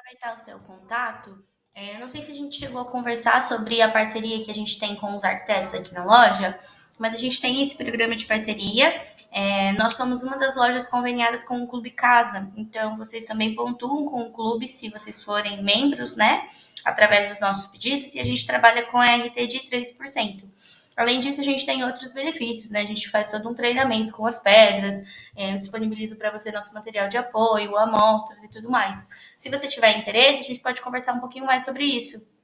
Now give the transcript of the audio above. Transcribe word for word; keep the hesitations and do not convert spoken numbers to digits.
aproveitar o seu contato, é, não sei se a gente chegou a conversar sobre a parceria que a gente tem com os arquitetos aqui na loja, mas a gente tem esse programa de parceria. É, nós somos uma das lojas conveniadas com o Clube Casa, então vocês também pontuam com o clube se vocês forem membros, né? Através dos nossos pedidos, e a gente trabalha com a R T de três por cento. Além disso, a gente tem outros benefícios, né? A gente faz todo um treinamento com as pedras, é, disponibiliza para você nosso material de apoio, amostras e tudo mais. Se você tiver interesse, a gente pode conversar um pouquinho mais sobre isso.